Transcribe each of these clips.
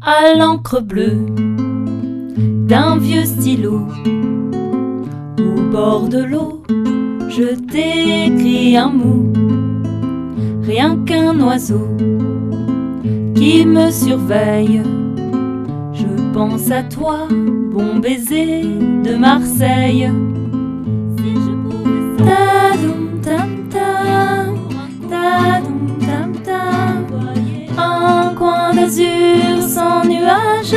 à l'encre bleue d'un vieux stylo. Au bord de l'eau, je t'écris un mot, rien qu'un oiseau qui me surveille. Je pense à toi, bon baiser de Marseille. Si je pouvais tadoum tam tam, tadoum tam tam, un coin d'azur sans nuage.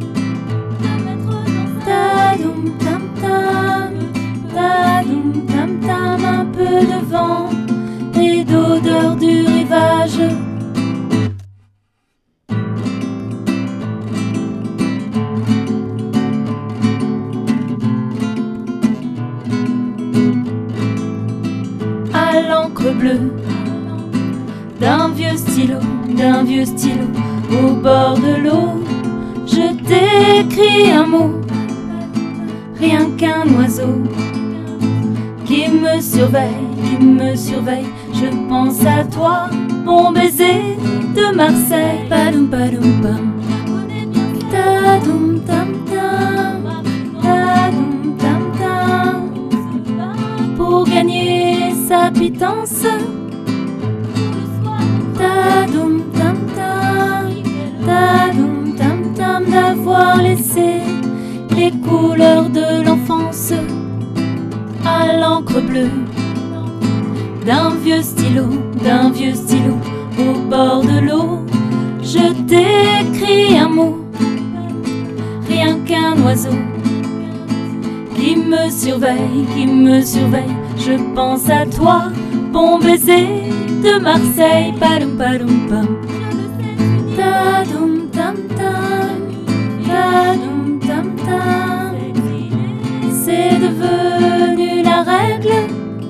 Tadoum tam tam, tadoum tam tam, un peu de vent et d'odeur du rivage. À l'encre bleue d'un vieux stylo, au bord de l'eau, je t'écris un mot, rien qu'un oiseau qui me surveille, je pense à toi, bon baiser de Marseille. Padoum padoum pam, tadoum tam tam, tadoum tam tam, pour gagner sa pitance. Tadoum tam tam, tadoum tam tam, d'avoir laissé les couleurs de l'enfance à l'encre bleue d'un vieux stylo, au bord de l'eau, je t'écris un mot, rien qu'un oiseau qui me surveille, je pense à toi, bon baiser de Marseille. Padoum padoum pam, tadoum tam tam, tadoum tam tam, c'est devenu la règle.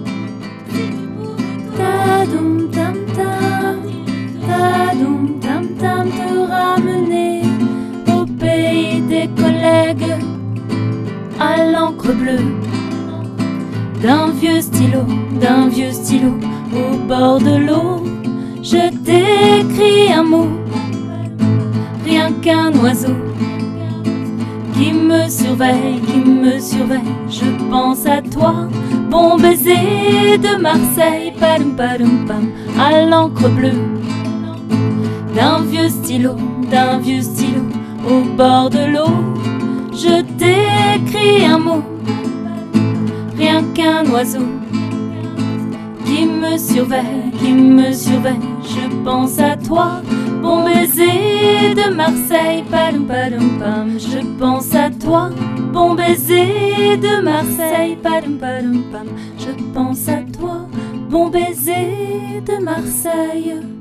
Tadoum tam tam, tadoum tam tam, te ramener au pays des collègues à l'encre bleue d'un vieux stylo, au bord de l'eau, je t'écris un mot, rien qu'un oiseau qui me surveille, je pense à toi, bon baiser de Marseille. Padoum padoum pam, à l'encre bleue d'un vieux stylo, au bord de l'eau, je t'écris un mot, rien qu'un oiseau qui me surveille, je pense à toi, bon baiser de Marseille. Padoum padoum pam, je pense à toi, bon baiser de Marseille. Padoum padoum pam, je pense à toi, bon baiser de Marseille.